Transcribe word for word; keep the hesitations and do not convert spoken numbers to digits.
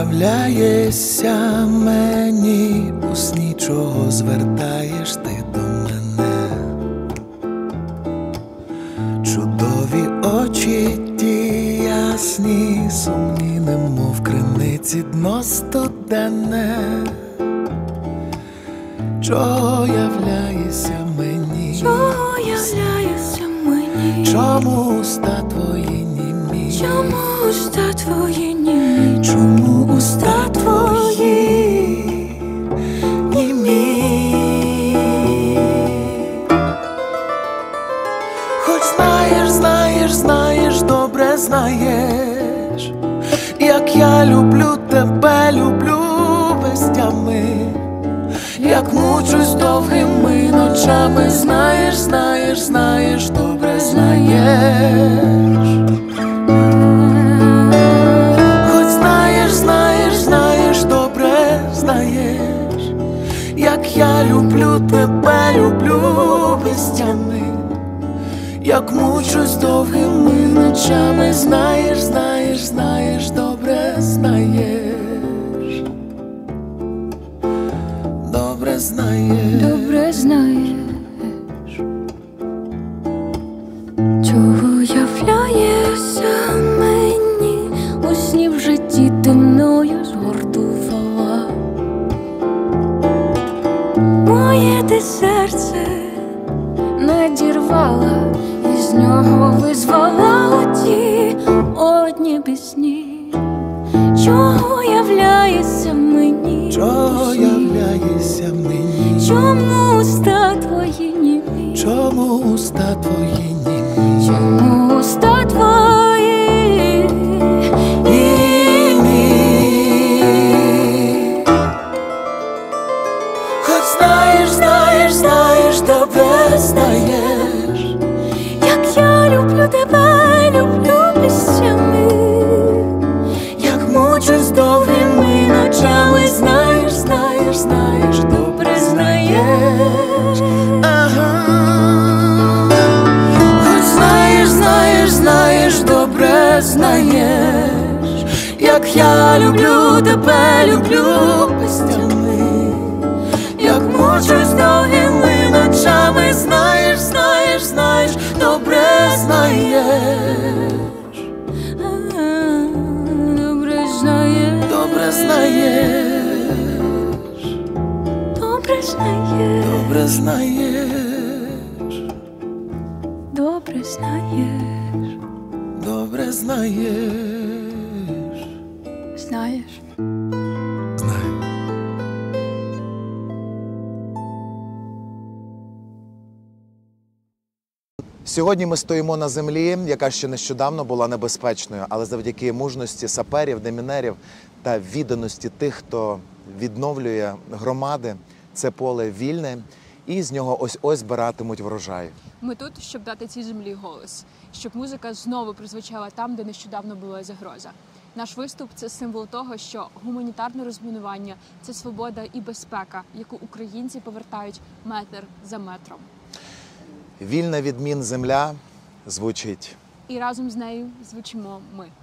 являєшся мені у сні, чого звертаєш ти до мене? Чудові очі ті ясні, сумні, немов криниці дно студене. Чого являєшся мені? Чого являєшся мені? Чому уста твої німі? Чому уста твої німі? Чому уста твої німі? Хоч знаєш, знаєш, знаєш, добре знаєш, як я люблю тебе, люблю без тями, як мучусь довгими ночами, знаєш, знаєш, знаєш, добре знаєш. Хоч знаєш, знаєш, знаєш, добре знаєш, як я люблю тебе, люблю без тями, як мучусь довгими ночами, знаєш, знаєш, знаєш, добре знаєш. Добре знаєш, добре знаєш, чого являєшся мені у сні, в житті ти мною згортувала. Моє ти серце надірвала, і з нього визвала оті одні пісні. Чого являєшся мені? чого являєшся мені? Чому уста твої німі? Чому уста твої німі? Чому уста твої німі? Хоч знаєш, знаєш, знаєш, добре знаєш, Як я люблю тебе, люблю піснями, як мучусь довгими ночами, знаєш, знаєш, знаєш, добре знаєш. Ага. Хоч знаєш, знаєш, знаєш, добре знаєш, як я люблю тебе, люблю без тями, як мучусь довгими ночами, знаєш, знаєш, знаєш, добре знаєш. добре знаєш, Добре знаєш, добре знаєш, добре знаєш, добре знаєш, добре знаєш. знаєш. Знаю. Сьогодні ми стоїмо на землі, яка ще нещодавно була небезпечною, але завдяки мужності саперів, демінерів та відданості тих, хто відновлює громади, це поле вільне, і з нього ось-ось збиратимуть врожай. Ми тут, щоб дати цій землі голос, щоб музика знову прозвучала там, де нещодавно була загроза. Наш виступ – це символ того, що гуманітарне розмінування – це свобода і безпека, яку українці повертають метр за метром. Вільна від мін земля звучить. І разом з нею звучимо ми.